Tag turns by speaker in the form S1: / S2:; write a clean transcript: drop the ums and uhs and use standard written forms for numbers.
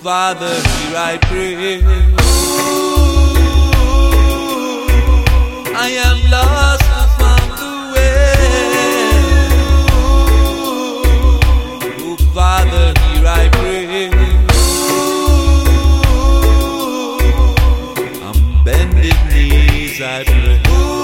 S1: Father, here I pray. I am lost and found the way. Oh, Father, here I pray. On bended knees I pray.